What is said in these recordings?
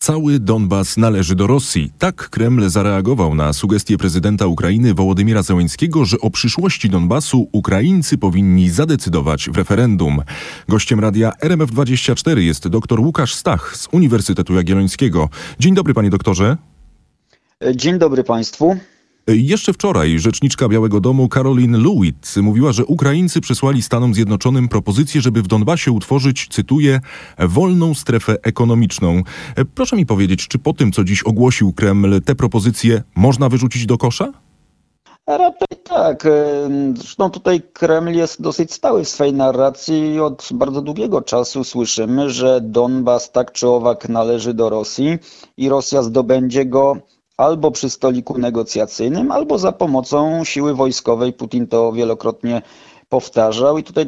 Cały Donbas należy do Rosji. Tak Kreml zareagował na sugestię prezydenta Ukrainy Wołodymyra Zełenskiego, że o przyszłości Donbasu Ukraińcy powinni zadecydować w referendum. Gościem radia RMF24 jest dr Łukasz Stach z Uniwersytetu Jagiellońskiego. Dzień dobry, panie doktorze. Dzień dobry państwu. Jeszcze wczoraj rzeczniczka Białego Domu Caroline Lewitt mówiła, że Ukraińcy przesłali Stanom Zjednoczonym propozycję, żeby w Donbasie utworzyć, cytuję, wolną strefę ekonomiczną. Proszę mi powiedzieć, czy po tym, co dziś ogłosił Kreml, te propozycje można wyrzucić do kosza? Raczej tak. Zresztą tutaj Kreml jest dosyć stały w swej narracji i od bardzo długiego czasu słyszymy, że Donbas tak czy owak należy do Rosji i Rosja zdobędzie go albo przy stoliku negocjacyjnym, albo za pomocą siły wojskowej. Putin to wielokrotnie powtarzał i tutaj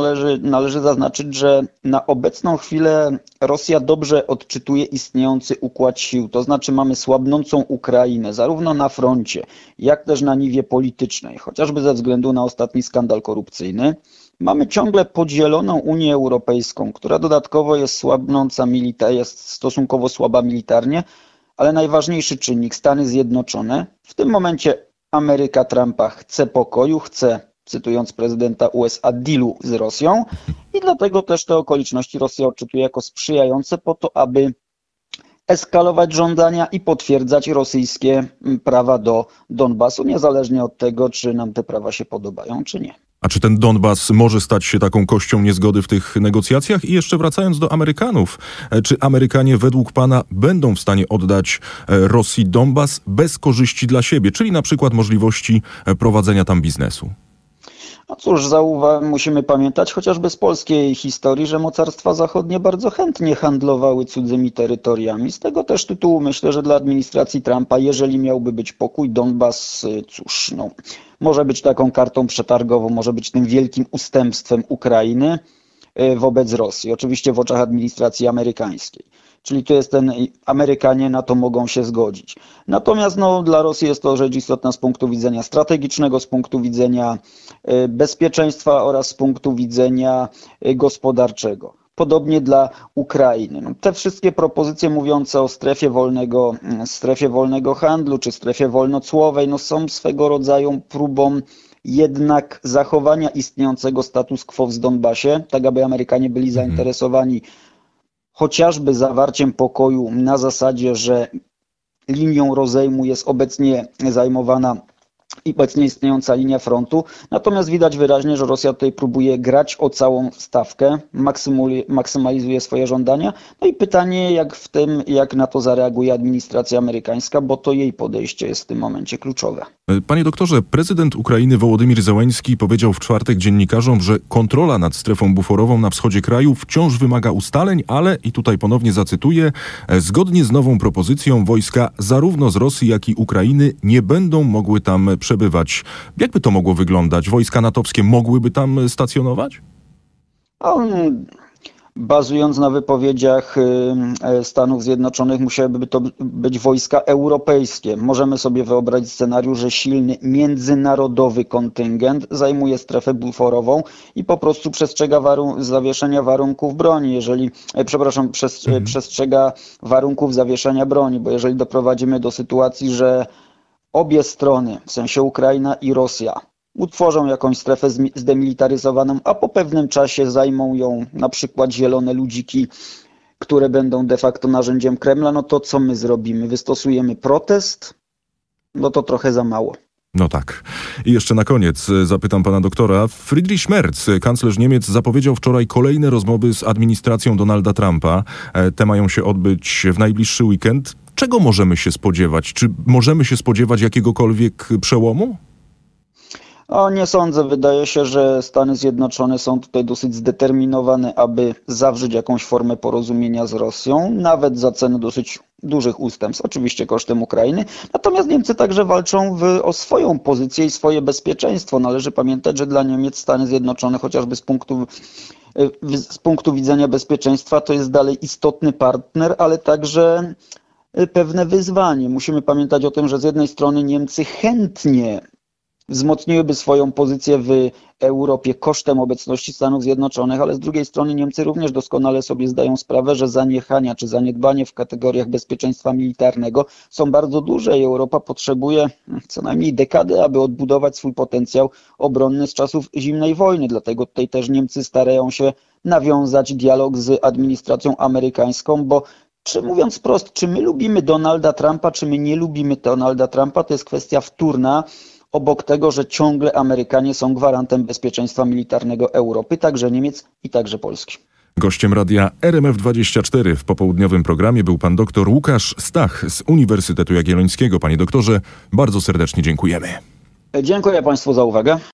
należy zaznaczyć, że na obecną chwilę Rosja dobrze odczytuje istniejący układ sił. To znaczy mamy słabnącą Ukrainę, zarówno na froncie, jak też na niwie politycznej, chociażby ze względu na ostatni skandal korupcyjny. Mamy ciągle podzieloną Unię Europejską, która dodatkowo jest słabnąca jest stosunkowo słaba militarnie, ale najważniejszy czynnik, Stany Zjednoczone. W tym momencie Ameryka Trumpa chce pokoju, chce, cytując prezydenta USA, dealu z Rosją i dlatego też te okoliczności Rosja odczytuje jako sprzyjające po to, aby eskalować żądania i potwierdzać rosyjskie prawa do Donbasu, niezależnie od tego, czy nam te prawa się podobają, czy nie. A czy ten Donbas może stać się taką kością niezgody w tych negocjacjach? I jeszcze wracając do Amerykanów, czy Amerykanie według pana będą w stanie oddać Rosji Donbas bez korzyści dla siebie, czyli na przykład możliwości prowadzenia tam biznesu? No cóż, musimy pamiętać chociażby z polskiej historii, że mocarstwa zachodnie bardzo chętnie handlowały cudzymi terytoriami. Z tego też tytułu myślę, że dla administracji Trumpa, jeżeli miałby być pokój, Donbas, cóż, może być taką kartą przetargową, może być tym wielkim ustępstwem Ukrainy wobec Rosji. Oczywiście w oczach administracji amerykańskiej. Czyli to jest Amerykanie na to mogą się zgodzić. Natomiast dla Rosji jest to rzecz istotna z punktu widzenia strategicznego, z punktu widzenia bezpieczeństwa oraz z punktu widzenia gospodarczego. Podobnie dla Ukrainy. Te wszystkie propozycje mówiące o strefie wolnego handlu czy strefie wolnocłowej są swego rodzaju próbą jednak zachowania istniejącego status quo w Donbasie, tak aby Amerykanie byli zainteresowani chociażby zawarciem pokoju na zasadzie, że linią rozejmu jest obecnie zajmowana i obecnie istniejąca linia frontu. Natomiast widać wyraźnie, że Rosja tutaj próbuje grać o całą stawkę, maksymalizuje swoje żądania. No i pytanie, jak na to zareaguje administracja amerykańska, bo to jej podejście jest w tym momencie kluczowe. Panie doktorze, prezydent Ukrainy Wołodymyr Zełenski powiedział w czwartek dziennikarzom, że kontrola nad strefą buforową na wschodzie kraju wciąż wymaga ustaleń, ale, i tutaj ponownie zacytuję, zgodnie z nową propozycją wojska zarówno z Rosji, jak i Ukrainy nie będą mogły tam przebywać. Jakby to mogło wyglądać? Wojska natowskie mogłyby tam stacjonować? Bazując na wypowiedziach Stanów Zjednoczonych, musiałyby to być wojska europejskie. Możemy sobie wyobrazić scenariusz, że silny międzynarodowy kontyngent zajmuje strefę buforową i po prostu przestrzega zawieszenia warunków broni, przestrzega warunków zawieszenia broni, bo jeżeli doprowadzimy do sytuacji, że obie strony, w sensie Ukraina i Rosja, utworzą jakąś strefę zdemilitaryzowaną, a po pewnym czasie zajmą ją na przykład zielone ludziki, które będą de facto narzędziem Kremla, to co my zrobimy? Wystosujemy protest? To trochę za mało. No tak. I jeszcze na koniec zapytam pana doktora. Friedrich Merz, kanclerz Niemiec, zapowiedział wczoraj kolejne rozmowy z administracją Donalda Trumpa. Te mają się odbyć w najbliższy weekend. Czego możemy się spodziewać? Czy możemy się spodziewać jakiegokolwiek przełomu? Nie sądzę. Wydaje się, że Stany Zjednoczone są tutaj dosyć zdeterminowane, aby zawrzeć jakąś formę porozumienia z Rosją, nawet za cenę dosyć dużych ustępstw, oczywiście kosztem Ukrainy. Natomiast Niemcy także walczą o swoją pozycję i swoje bezpieczeństwo. Należy pamiętać, że dla Niemiec Stany Zjednoczone, chociażby z punktu widzenia bezpieczeństwa, to jest dalej istotny partner, ale także pewne wyzwanie. Musimy pamiętać o tym, że z jednej strony Niemcy chętnie wzmocniłyby swoją pozycję w Europie kosztem obecności Stanów Zjednoczonych, ale z drugiej strony Niemcy również doskonale sobie zdają sprawę, że zaniechania czy zaniedbanie w kategoriach bezpieczeństwa militarnego są bardzo duże i Europa potrzebuje co najmniej dekady, aby odbudować swój potencjał obronny z czasów zimnej wojny. Dlatego tutaj też Niemcy starają się nawiązać dialog z administracją amerykańską, bo mówiąc wprost, czy my lubimy Donalda Trumpa, czy my nie lubimy Donalda Trumpa, to jest kwestia wtórna obok tego, że ciągle Amerykanie są gwarantem bezpieczeństwa militarnego Europy, także Niemiec i także Polski. Gościem radia RMF24 w popołudniowym programie był pan dr Łukasz Stach z Uniwersytetu Jagiellońskiego. Panie doktorze, bardzo serdecznie dziękujemy. Dziękuję Państwu za uwagę.